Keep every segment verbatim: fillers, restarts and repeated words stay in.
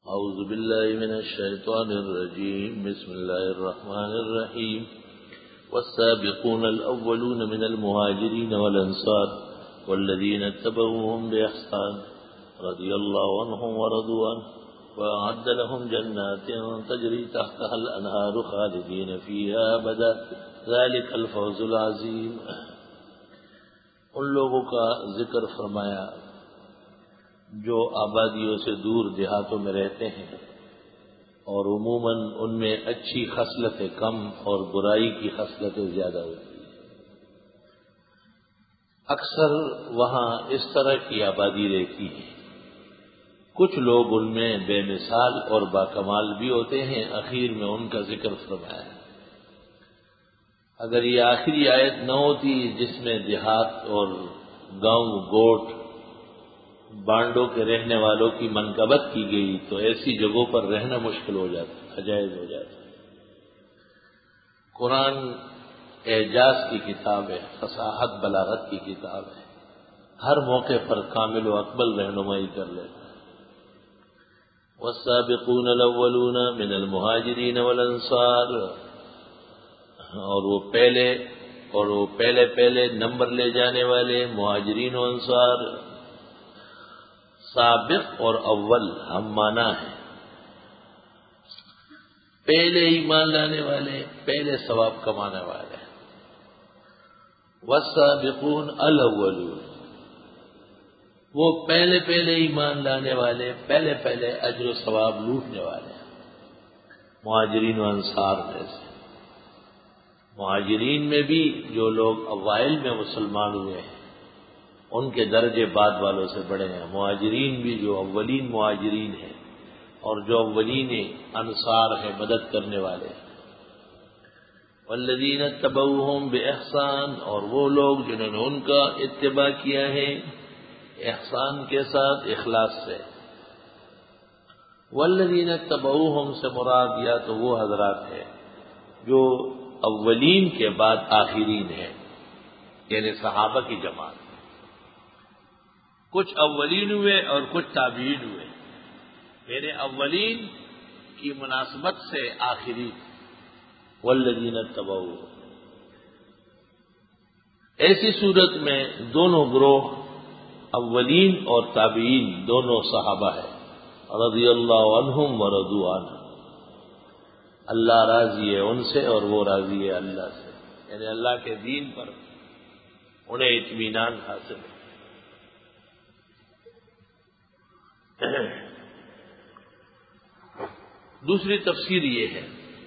اعوذ باللہ من الشیطان الرجیم بسم اللہ الرحمن الرحیم والسابقون الاولون من المهاجرین والانصار والذین اتبعوهم بإحسان رضی اللہ عنہم ورضوا عنہ وأعد لهم جنات تجری تحتها الانہار خالدین فیہا ابدا ذلک الفوز العظیم۔ ان لوگوں کا ذکر فرمایا جو آبادیوں سے دور دیہاتوں میں رہتے ہیں اور عموماً ان میں اچھی خصلتیں کم اور برائی کی خصلتیں زیادہ ہوتی ہیں۔ اکثر وہاں اس طرح کی آبادی رہتی ہے۔ کچھ لوگ ان میں بے مثال اور باکمال بھی ہوتے ہیں، اخیر میں ان کا ذکر فرمایا۔ اگر یہ آخری آیت نہ ہوتی جس میں دیہات اور گاؤں گوٹ بانڈوں کے رہنے والوں کی منقبت کی گئی تو ایسی جگہوں پر رہنا مشکل ہو جاتا، ناجائز ہو جاتا۔ قرآن اعجاز کی کتاب ہے، فصاحت بلاغت کی کتاب ہے، ہر موقع پر کامل و اکمل رہنمائی کر لیتا ہے۔ والسابقون الاولون من المہاجرین والانصار، اور وہ پہلے اور وہ پہلے پہلے نمبر لے جانے والے مہاجرین و انصار۔ سابق اور اول ہم مانا ہے، پہلے ایمان لانے والے، پہلے ثواب کمانے والے۔ والسابقون الاولون، وہ پہلے پہلے ایمان لانے والے، پہلے پہلے اجر و ثواب لوٹنے والے، مہاجرین و انصار میں سے۔ مہاجرین میں بھی جو لوگ اوائل میں مسلمان ہوئے ہیں ان کے درجے بعد والوں سے بڑے ہیں۔ مہاجرین بھی جو اولین مہاجرین ہیں اور جو اولین انصار ہیں، مدد کرنے والے ہیں۔ والذین اتبعوہم بإحسان، اور وہ لوگ جنہوں نے ان کا اتباع کیا ہے احسان کے ساتھ، اخلاص سے۔ والذین اتبعوہم سے مراد یا تو وہ حضرات ہیں جو اولین کے بعد آخرین ہیں، یعنی صحابہ کی جماعت۔ کچھ اولین ہوئے اور کچھ تابعین ہوئے، یعنی اولین کی مناسبت سے آخرین۔ والذین اتبعوا، ایسی صورت میں دونوں گروہ اولین اور تابعین دونوں صحابہ ہیں۔ رضی اللہ عنہم ورضوا عنہ، اللہ راضی ہے ان سے اور وہ راضی ہے اللہ سے، یعنی اللہ کے دین پر انہیں اطمینان حاصل ہے۔ دوسری تفسیر یہ ہے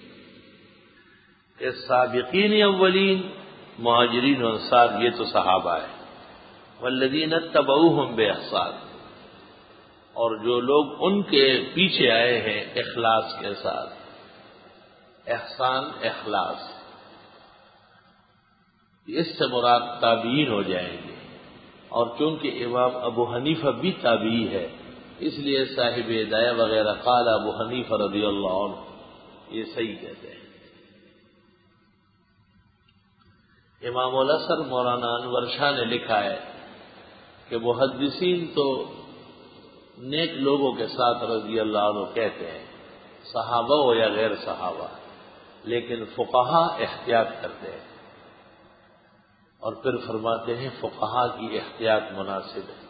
کہ سابقین اولین مہاجرین و انصار یہ تو صحابہ ہے، والذین اتبعوہم بإحسان، اور جو لوگ ان کے پیچھے آئے ہیں اخلاص کے ساتھ۔ احسان اخلاص، اس سے مراد تابعین ہو جائیں گے، اور چونکہ امام ابو حنیفہ بھی تابعی ہے اس لیے صاحب ہدایہ وغیرہ قال ابو حنیفہ رضی اللہ عنہ یہ صحیح کہتے ہیں۔ امام الاثر مولانا انور شاہ نے لکھا ہے کہ محدثین تو نیک لوگوں کے ساتھ رضی اللہ عنہ کہتے ہیں، صحابہ ہو یا غیر صحابہ، لیکن فقہا احتیاط کرتے ہیں اور پھر فرماتے ہیں فقہا کی احتیاط مناسب ہے۔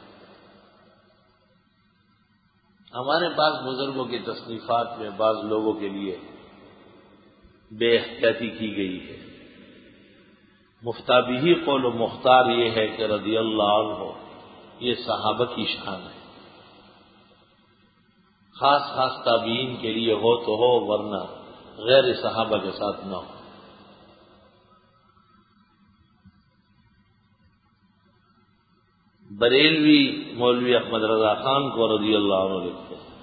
ہمارے پاس بزرگوں کی تصنیفات میں بعض لوگوں کے لیے بے احتیاطی کی گئی ہے۔ مفتابی قول و مختار یہ ہے کہ رضی اللہ عنہ یہ صحابہ کی شان ہے، خاص خاص تابعین کے لیے ہو تو ہو، ورنہ غیر صحابہ کے ساتھ نہ ہو۔ بریلوی مولوی احمد رضا خان کو رضی اللہ عنہ لکھتے ہیں،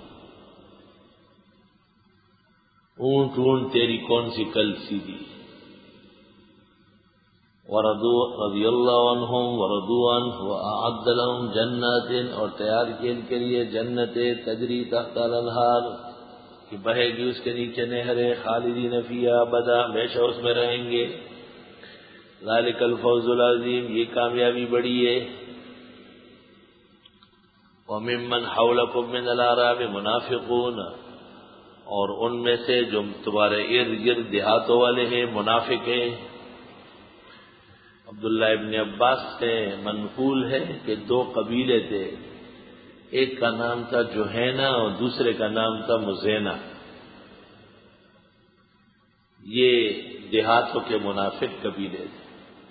اونٹ اونٹ تیری کون سی کل سیدھی، ورضوا رضی اللہ عنہم ورضوا عنہ وأعد لهم جنات، اور تیار کیے ان کے لیے جنتیں تجری تحت الانہار کہ بہے گی اس کے نیچے نہریں، خالدین فیہا ابدا، ہمیشہ اس میں رہیں گے۔ ذالک الفوز العظیم، یہ کامیابی بڑی ہے۔ وَمِمَّنْ حَوْلَكُمْ مِنَ الْأَعْرَابِ مُنَافِقُونَ، اور ان میں سے جو تمہارے ارد گرد دیہاتوں والے ہیں منافق ہیں۔ عبداللہ ابن عباس سے منقول ہے کہ دو قبیلے تھے، ایک کا نام تھا جوہینہ اور دوسرے کا نام تھا مزینہ۔ یہ دیہاتوں کے منافق قبیلے تھے۔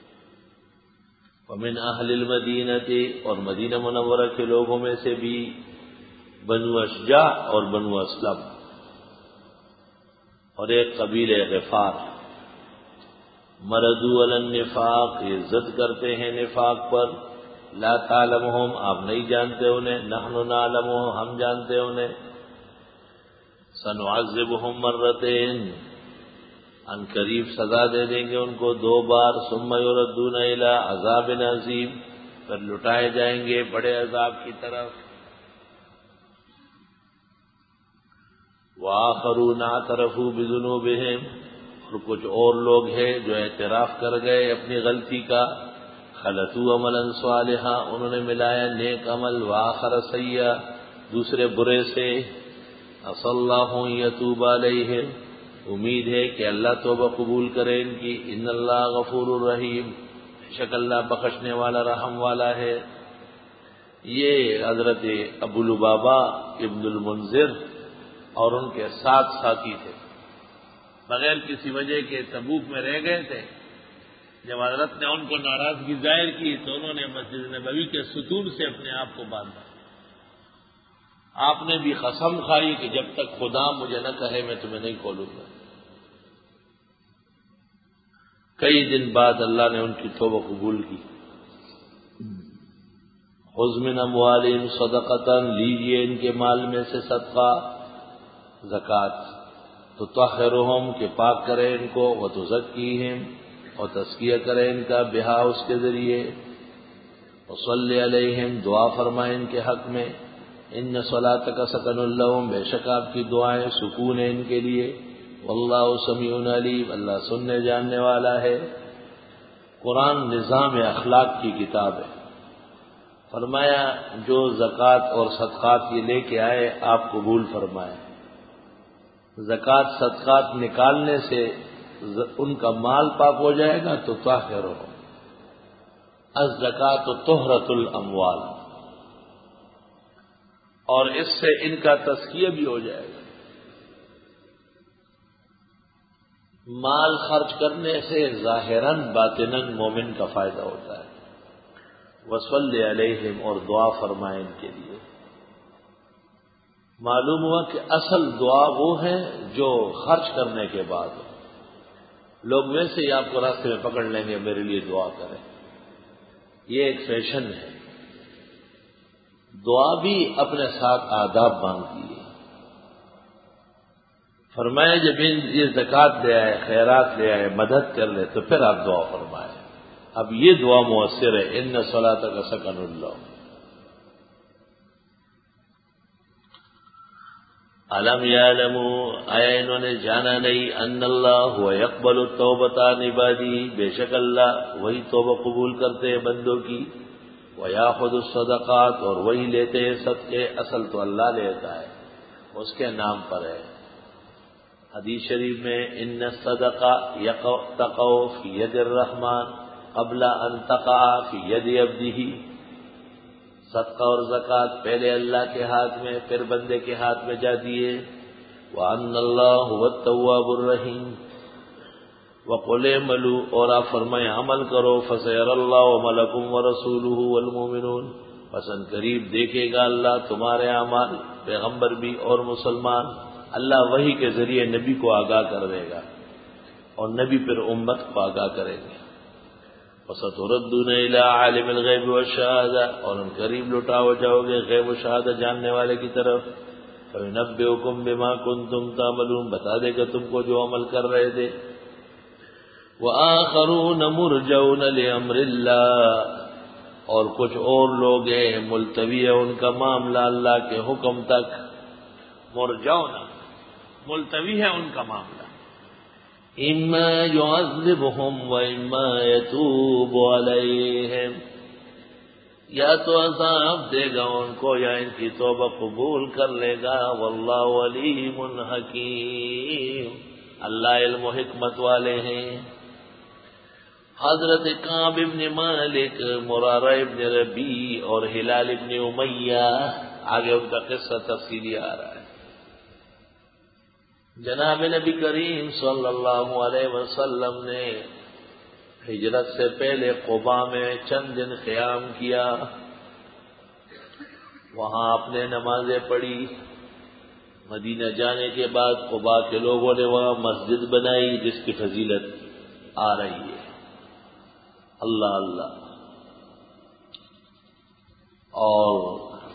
ومن اہل المدینہ، اور مدینہ منورہ کے لوگوں میں سے بھی بنو اشجع اور بنو اسلم، اور ایک قبیلہ غفار۔ مردوا علی النفاق، یہ ضد کرتے ہیں نفاق پر۔ لا تعلمہم، آپ نہیں جانتے انہیں، نحن نعلمہم، ہم جانتے انہیں۔ سنعذبہم مرتین، ان قریب سزا دے دیں گے ان کو دو بار۔ ثم یردون الی عذاب عظیم، پھر لٹائے جائیں گے بڑے عذاب کی طرف۔ وآخرون اعترفوا بذنوبہم، اور کچھ اور لوگ ہیں جو اعتراف کر گئے اپنی غلطی کا۔ خلطوا عملا صالحا، انہوں نے ملایا نیک عمل، وآخر سیئا، دوسرے برے سے۔ عسى اللہ ان یتوب علیہم، امید ہے کہ اللہ توبہ قبول کرے ان کی۔ ان اللہ غفور الرحیم، بے شک اللہ بخشنے والا رحم والا ہے۔ یہ حضرت ابو لبابہ ابن المنذر اور ان کے سات ساتھی تھے، بغیر کسی وجہ کے تبوک میں رہ گئے تھے۔ جب حضرت نے ان کو ناراضگی ظاہر کی تو انہوں نے مسجد نبوی کے ستون سے اپنے آپ کو باندھا۔ آپ نے بھی قسم کھائی کہ جب تک خدا مجھے نہ کہے میں تمہیں نہیں کھولوں گا۔ کئی دن بعد اللہ نے ان کی توبہ قبول کی۔ خذ من اموالہم صدقۃ، لیجیے ان کے مال میں سے صدقہ، زکوٰۃ، تطہرہم، کہ پاک کرے ان کو، وتزکیہم، اور تزکیہ کرے ان کا، بہا، اس کے ذریعے، وصلی علیہم، دعا فرمائے ان کے حق میں۔ ان صلاتک سکن لہم، بے شک آپ کی دعائیں سکون ہے ان کے لیے۔ واللہ سمیع علیم، اللہ سننے جاننے والا ہے۔ قرآن نظام اخلاق کی کتاب ہے۔ فرمایا جو زکوٰۃ اور صدقات یہ لے کے آئے آپ قبول فرمائے۔ زکوٰۃ صدقات نکالنے سے ان کا مال پاک ہو جائے گا تو طاہرہم، الزکوٰۃ طہرۃ الاموال، اور اس سے ان کا تزکیہ بھی ہو جائے گا۔ مال خرچ کرنے سے ظاہراً باطناً مومن کا فائدہ ہوتا ہے۔ وصلی علیہم، اور دعا فرمائیں ان کے لیے۔ معلوم ہوا کہ اصل دعا وہ ہے جو خرچ کرنے کے بعد ہو۔ لوگ ویسے ہی آپ کو راستے میں پکڑ لیں گے میرے لیے دعا کریں، یہ ایک فیشن ہے۔ دعا بھی اپنے ساتھ آداب مانگتی ہے۔ فرمایا جب یہ زکوٰۃ لے آئے، خیرات لے آئے، مدد کر لے تو پھر آپ دعا فرمائیں۔ اب یہ دعا مؤثر ہے، ان صلاتک سکن لہم۔ علم یعلموا، آیا انہوں نے جانا نہیں، ان اللہ هو یقبل التوبۃ عن عبادہ، بے شک اللہ وہی توبہ قبول کرتے ہیں بندوں کی، ویاخذ الصدقات، اور وہی لیتے ہیں صدقے، اصل تو اللہ لیتا ہے، اس کے نام پر ہے۔ حدیث شریف میں ان الصدقہ تقع فی ید الرحمن قبل ان تقع فی ید عبدہ، صدقہ اور زکوٰۃ پہلے اللہ کے ہاتھ میں پھر بندے کے ہاتھ میں جاتی ہے۔ وَأَنَّ اللَّهَ هُوَ التَّوَّابُ الرَّحِيمُ، وَقُلْ اعْمَلُوا، اور آپ فرمائیں عمل کرو، فَسَيَرَى اللَّهُ عَمَلَكُمْ وَرَسُولُهُ وَالْمُؤْمِنُونَ، پس ان قریب دیکھے گا اللہ تمہارے اعمال، پیغمبر بھی اور مسلمان۔ اللہ وحی کے ذریعے نبی کو آگاہ کر دے گا اور نبی پھر امت کو آگاہ کریں گے۔ وَسَتُرَدُّونَ إِلَىٰ عَالِمِ الْغَيْبِ وَالشَّهَادَةِ، اور ان قریب لٹا ہو جاؤ گے غیب و شہادت جاننے والے کی طرف۔ فَيُنَبِّئُكُم بِمَا كُنتُمْ تَعْمَلُونَ، بتا دے گا تم کو جو عمل کر رہے تھے۔ وَآخَرُونَ مُرْجَوْنَ لِأَمْرِ اللَّهِ، اور کچھ اور لوگ ہیں ملتوی ہے ان کا معاملہ اللہ کے حکم تک۔ مرجون، ملتوی ہے ان کا معاملہ۔ اما يعذبهم واما يتوب عليهم، یا تو عذاب دے گا ان کو یا ان کی توبہ قبول کر لے گا. واللہ علیم حکیم، اللہ علم و حکمت والے ہیں. حضرت کعب ابن مالک، مرارہ ابن ربیع اور ہلال ابن امیہ، آگے ان کا قصہ تفصیلی آ رہا ہے. جناب نبی کریم صلی اللہ علیہ وسلم نے ہجرت سے پہلے قباء میں چند دن قیام کیا، وہاں آپ نے نمازیں پڑھی. مدینہ جانے کے بعد قباء کے لوگوں نے وہاں مسجد بنائی جس کی فضیلت آ رہی ہے. اللہ اللہ. اور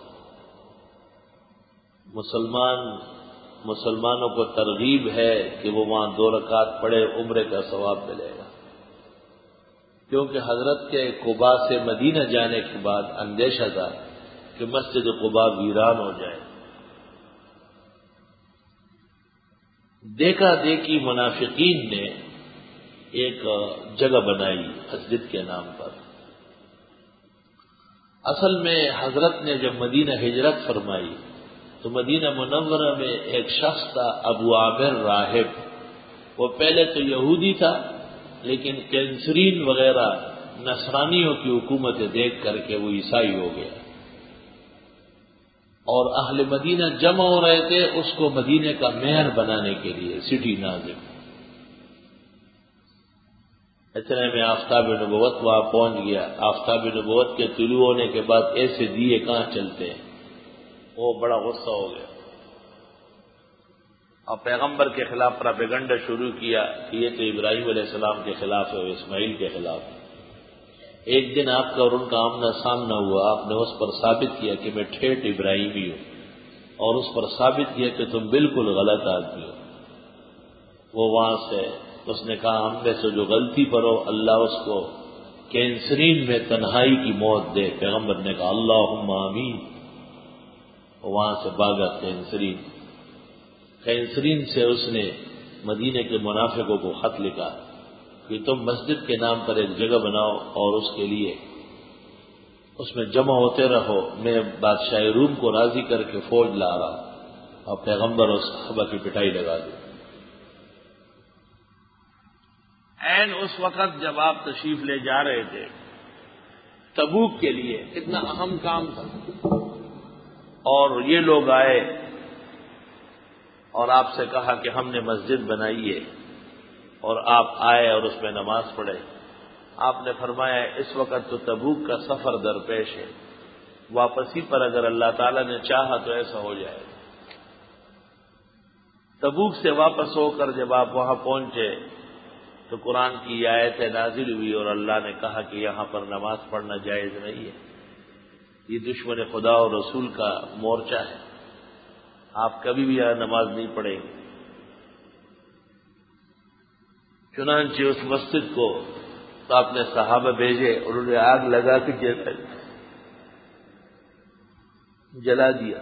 مسلمان مسلمانوں کو ترغیب ہے کہ وہ وہاں دو رکعت پڑھے، عمرے کا ثواب ملے گا. کیونکہ حضرت کے قباء سے مدینہ جانے کے بعد اندیشہ تھا کہ مسجد قباء ویران ہو جائے. دیکھا دیکھی منافقین نے ایک جگہ بنائی مسجد کے نام پر. اصل میں حضرت نے جب مدینہ ہجرت فرمائی تو مدینہ منورہ میں ایک شخص تھا ابو عامر راہب. وہ پہلے تو یہودی تھا لیکن کینسرین وغیرہ نصرانیوں کی حکومتیں دیکھ کر کے وہ عیسائی ہو گیا، اور اہل مدینہ جمع ہو رہے تھے اس کو مدینے کا میئر بنانے کے لیے، سٹی ناظم. اتنے میں آفتاب نبوت وہاں پہنچ گیا. آفتاب نبوت کے طلوع ہونے کے بعد ایسے دیے کہاں چلتے ہیں. وہ بڑا غصہ ہو گیا اور پیغمبر کے خلاف پراپیگنڈا شروع کیا کہ یہ تو ابراہیم علیہ السلام کے خلاف ہے، اسماعیل کے خلاف. ایک دن آپ کا اور ان کا آمنا سامنا ہوا. آپ نے اس پر ثابت کیا کہ میں ٹھیٹ ابراہیمی ہوں، اور اس پر ثابت کیا کہ تم بالکل غلط آدمی ہو. وہ وہاں سے اس نے کہا ہم میں سے جو غلطی پر ہو اللہ اس کو کینسرین میں تنہائی کی موت دے. پیغمبر نے کہا اللہم آمین. وہاں سے بھاگا کینسرین. کینسرین سے اس نے مدینے کے منافقوں کو خط لکھا کہ تم مسجد کے نام پر ایک جگہ بناؤ اور اس کے لیے اس میں جمع ہوتے رہو. میں بادشاہ روم کو راضی کر کے فوج لا رہا ہوں اور پیغمبر اور صحابہ کی پٹائی لگا دوں. این اس وقت جب آپ تشریف لے جا رہے تھے تبوک کے لیے، اتنا اہم کام تھا، اور یہ لوگ آئے اور آپ سے کہا کہ ہم نے مسجد بنائی ہے، اور آپ آئے اور اس میں نماز پڑھے. آپ نے فرمایا اس وقت تو تبوک کا سفر درپیش ہے، واپسی پر اگر اللہ تعالیٰ نے چاہا تو ایسا ہو جائے. تبوک سے واپس ہو کر جب آپ وہاں پہنچے تو قرآن کی آیتیں نازل ہوئی اور اللہ نے کہا کہ یہاں پر نماز پڑھنا جائز نہیں ہے، یہ دشمن خدا اور رسول کا مورچہ ہے، آپ کبھی بھی یہاں نماز نہیں پڑھیں گے. چنانچہ اس مسجد کو تو آپ نے صحابہ بھیجے، انہوں نے آگ لگا کے جلا دیا.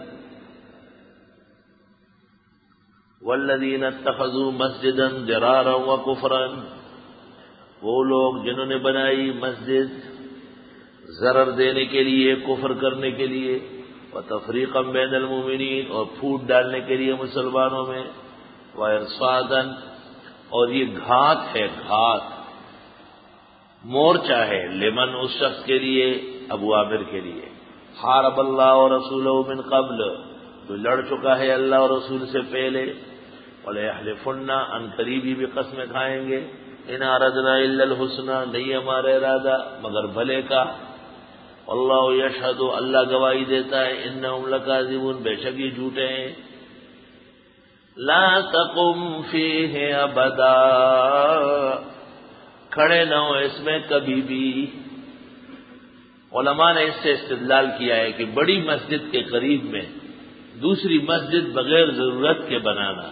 والذین اتخذوا مسجدا ضرارا وکفرا، وہ لوگ جنہوں نے بنائی مسجد ضرر دینے کے لیے، کفر کرنے کے لیے، وتفریقا بین المؤمنین، اور پھوٹ ڈالنے کے لیے مسلمانوں میں، وارصادا، اور یہ گھات ہے، گھات مورچہ ہے، لمن اس شخص کے لیے، ابو عامر کے لیے، حارب اللہ ورسولہ من قبل، جو لڑ چکا ہے اللہ اور رسول سے پہلے، وَلَيَحْلِفُنَّ، ان قریبی بھی قسمیں کھائیں گے، ان اردنا الا الحسنى، نہیں ہمارا ارادہ مگر بھلے کا، اللہ یشہد، اللہ گواہی دیتا ہے، انہم لکاذبون، بے شک یہ جھوٹے ہیں. لا تقم فیہ ابدا، کھڑے نہ ہو اس میں کبھی بھی. علماء نے اس سے استدلال کیا ہے کہ بڑی مسجد کے قریب میں دوسری مسجد بغیر ضرورت کے بنانا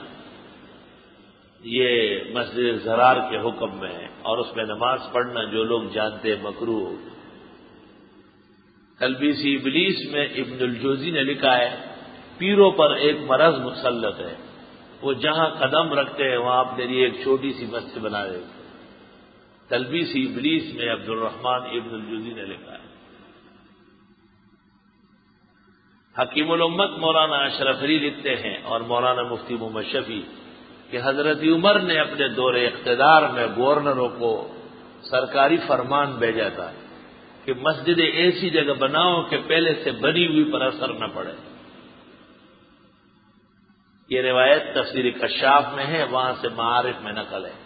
یہ مسجد ضرار کے حکم میں ہے، اور اس میں نماز پڑھنا جو لوگ جانتے مکروہ. تلبیس ابلیس میں ابن الجوزی نے لکھا ہے پیروں پر ایک مرض مسلط ہے، وہ جہاں قدم رکھتے ہیں وہاں اپنے لیے ایک چھوٹی سی مسجد بنا دیتے ہیں. تلبیس ابلیس میں عبد الرحمن ابن الجوزی نے لکھا ہے. حکیم الامت مولانا اشرف علی لکھتے ہیں اور مولانا مفتی محمد شفیع کہ حضرت عمر نے اپنے دور اقتدار میں گورنروں کو سرکاری فرمان بھیجا تھا کہ مسجد ایسی جگہ بناؤ کہ پہلے سے بنی ہوئی پر اثر نہ پڑے. یہ روایت تفسیر کشاف میں ہے، وہاں سے معارف میں نقل ہے.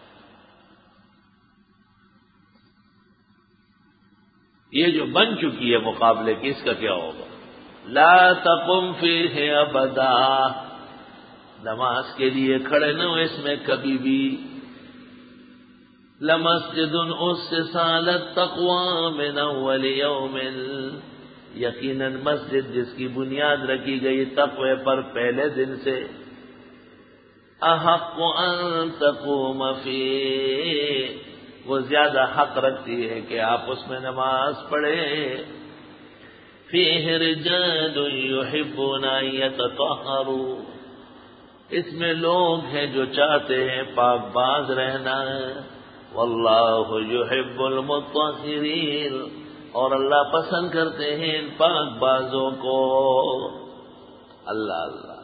یہ جو بن چکی ہے مقابلے کی، اس کا کیا ہوگا؟ لا تقم فیہ ابدا، نماز کے لیے کھڑے نہ ہو اس میں کبھی بھی. لمسجد اسس علی التقوی من اول یوم، یقیناً مسجد جس کی بنیاد رکھی گئی تقوی پر پہلے دن سے، احق ان تقوم فیہ، وہ زیادہ حق رکھتی ہے کہ آپ اس میں نماز پڑھیں. فیہ رجال یحبون ان یتطہروا، اس میں لوگ ہیں جو چاہتے ہیں پاک باز رہنا. واللہ یحب المطہرین، اور اللہ پسند کرتے ہیں ان پاک بازوں کو. اللہ اللہ.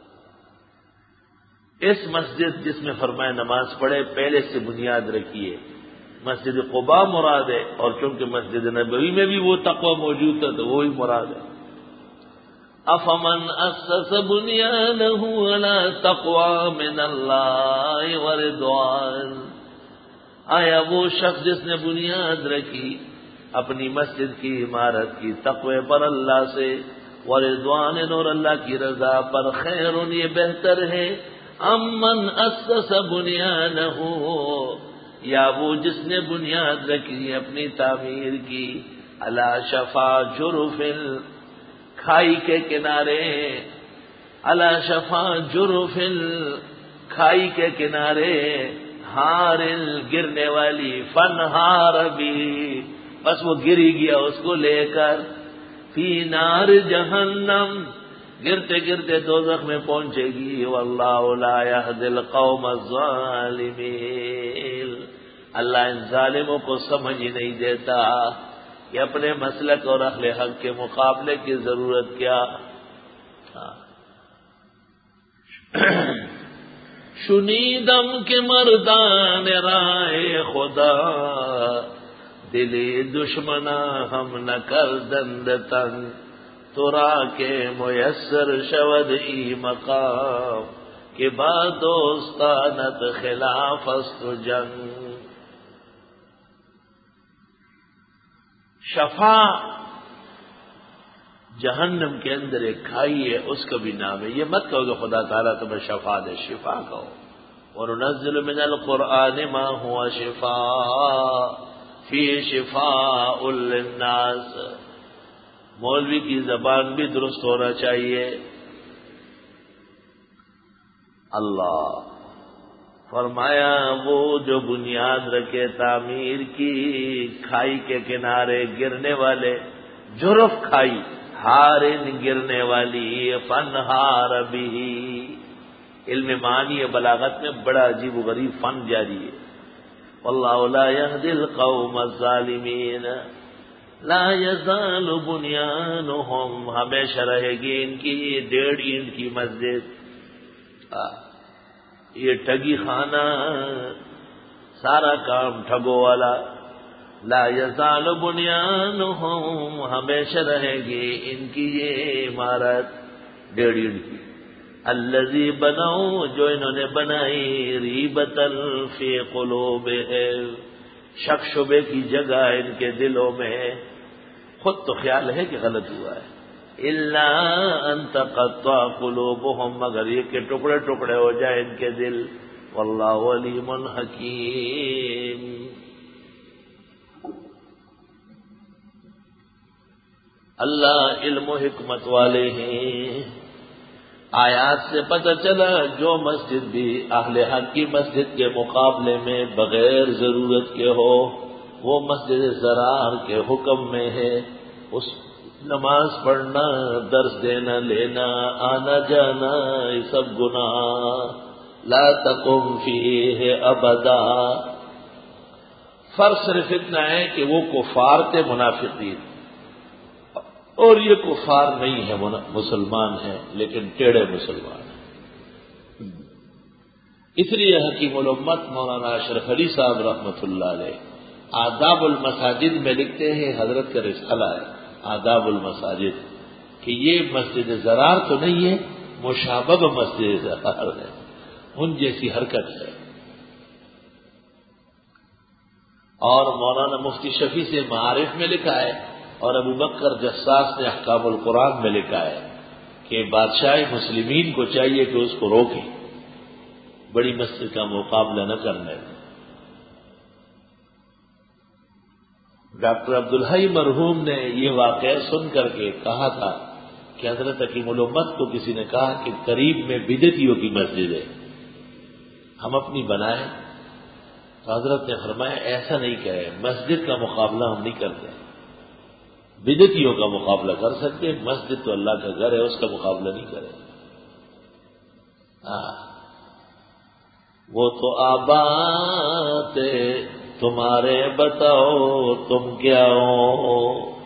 اس مسجد جس میں فرمایا نماز پڑھے پہلے سے بنیاد رکھیے، مسجد قباء مراد ہے، اور چونکہ مسجد نبوی میں بھی وہ تقوی موجود تھا تو وہی مراد ہے. افمن اسس بنیانہ علی تقوی من اللہ ورضوان، آیا وہ شخص جس نے بنیاد رکھی اپنی مسجد کی عمارت کی تقوی پر اللہ سے، ورضوان، اور اللہ کی رضا پر، خیر، یہ بہتر ہے، امن اسس بنیانہ، یا وہ جس نے بنیاد رکھی اپنی تعمیر کی، علی شفا جرف، کھائی کے کنارے، علی شفا جرف، کھائی کے کنارے، ہار، گرنے والی، فن ہار بھی، بس وہ گری گیا اس کو لے کر. فی نار جہنم، گرتے گرتے دوزخ میں پہنچے گی. واللہ لا یہدی القوم الظالمین، اللہ ان ظالموں کو سمجھ ہی نہیں دیتا کہ اپنے مسلک اور اہل حق کے مقابلے کی ضرورت کیا. شنیدم کے مردان رائے خدا، دلی دشمنا ہم نہ کر دند تن، ترا کے میسر شود ای مقام، کہ با دوستانت خلاف است جنگ. شفا جہنم کے اندر ایک کھائی ہے، اس کا بھی نام ہے. یہ مت کہو کہ خدا تعالیٰ تمہیں شفا دے، شفا کہو. وَنُنَزِّلُ مِنَ الْقُرْآنِ مَا هُوَ شِفَاءٌ فِيهِ شِفَاءٌ لِلنَّاسِ. مولوی کی زبان بھی درست ہونا چاہیے. اللہ فرمایا وہ جو بنیاد رکھے تعمیر کی کھائی کے کنارے گرنے والے، جرف کھائی، ہارن گرنے والی، فن ہار بھی. علم معنی بلاغت میں بڑا عجیب و غریب فن جاری ہے. واللہ لا یہدی القوم الظالمین، لا یزال بنیانہم، ہمیشہ رہے گی ان کی ڈیڑھ اینٹ کی مسجد. یہ ٹھگی خانہ، سارا کام ٹھگوں والا. لا یزال بنیانہم، ہمیشہ رہے گی ان کی یہ عمارت ڈیڑھ اینٹ کی. الذی بناؤ، جو انہوں نے بنائی، ریبتن فی قلوبہم، شک شبے کی جگہ ان کے دلوں میں. خود تو خیال ہے کہ غلط ہوا ہے. الا ان تقطع قلوبہم، مگر یہ کہ ٹکڑے ٹکڑے ہو جائے ان کے دل. واللہ علیم حکیم. اللہ علم و حکمت والے ہیں. آیات سے پتہ چلا جو مسجد بھی اہل حق کی مسجد کے مقابلے میں بغیر ضرورت کے ہو وہ مسجد ضرار کے حکم میں ہے. اس نماز پڑھنا، درس دینا لینا، آنا جانا، یہ سب گناہ. لا تقم فیہ ابدا. فرق صرف اتنا ہے کہ وہ کفار تھے، منافقین. اور یہ کفار نہیں ہے، مسلمان ہیں لیکن ٹیڑے مسلمان ہیں۔ اس لیے حکیم الامت مولانا اشرف علی صاحب رحمۃ اللہ علیہ آداب المساجد میں لکھتے ہیں، حضرت کا رسالہ ہے آداب المساجد، کہ یہ مسجد زرار تو نہیں ہے، مشابہ مسجد زرار ہے، ان جیسی حرکت ہے۔ اور مولانا مفتی شفیع سے معارف میں لکھا ہے، اور ابو بکر جساس نے احکام القرآن میں لکھا ہے کہ بادشاہ مسلمین کو چاہیے کہ اس کو روکے، بڑی مسجد کا مقابلہ نہ کرنے۔ ڈاکٹر عبدالحی مرحوم نے یہ واقعہ سن کر کے کہا تھا کہ حضرت حکیم الامت کو کسی نے کہا کہ قریب میں بدعتیوں کی مسجد ہے، ہم اپنی بنائیں، تو حضرت نے فرمایا ایسا نہیں کہے، مسجد کا مقابلہ ہم نہیں کرتے، بدعتیوں کا مقابلہ کر سکتے، مسجد تو اللہ کا گھر ہے، اس کا مقابلہ نہیں کرے۔ ہاں وہ تو آباد تمہارے، بتاؤ تم کیا ہو،